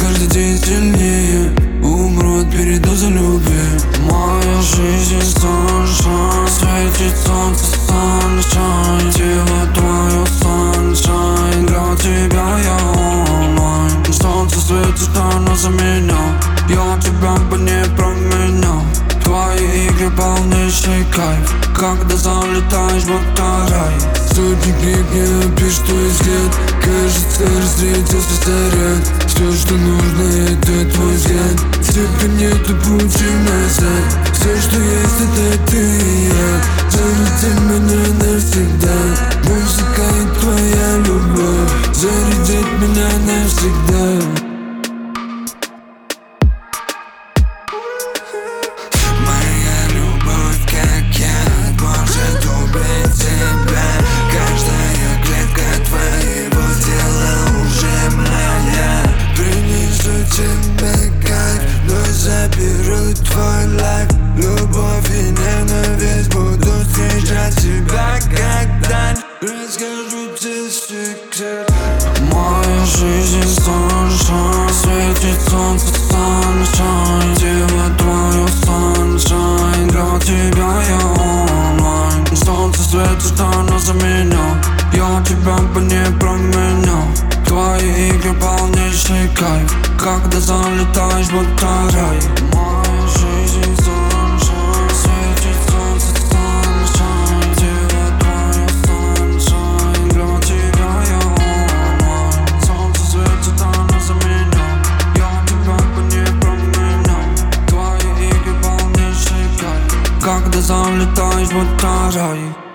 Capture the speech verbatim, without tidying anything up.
каждый день сильнее. Умру от передоза любви. Моя жизнь sunshine, светит солнце sunshine. Тело твое sunshine, для тебя я онлайн. Солнце светит, оно за меня. Я тебя бы не променял. Твои игры полнейший кайф, когда залетаешь будто рай. Спутник мне напишет твой взгляд, кажется, встретился заряд. Все, что нужно, это твой взгляд. Тебя нету пути назад. Все, что есть, это ты и я. Залети меня навсегда. Музыка и твоя любовь зарядит меня навсегда. Заберу твой лайф, любовь и ненависть. Буду встречать тебя как дань. Расскажу тебе секрет. Моя жизнь sunshine, светит солнце sunshine. Тело твое sunshine, для тебя я онлайн. Солнце светит, оно за меня. Я тебя бы не променял. Твои игры полнейший кайф, когда залетаешь будто рай. Моя жизнь sunshine, светит солнце sunshine. Тело твое sunshine, для тебя я онлайн. Солнце светит, оно за меня. Я тебя бы не променял. Твои игры полнейший кайф, когда залетаешь будто рай.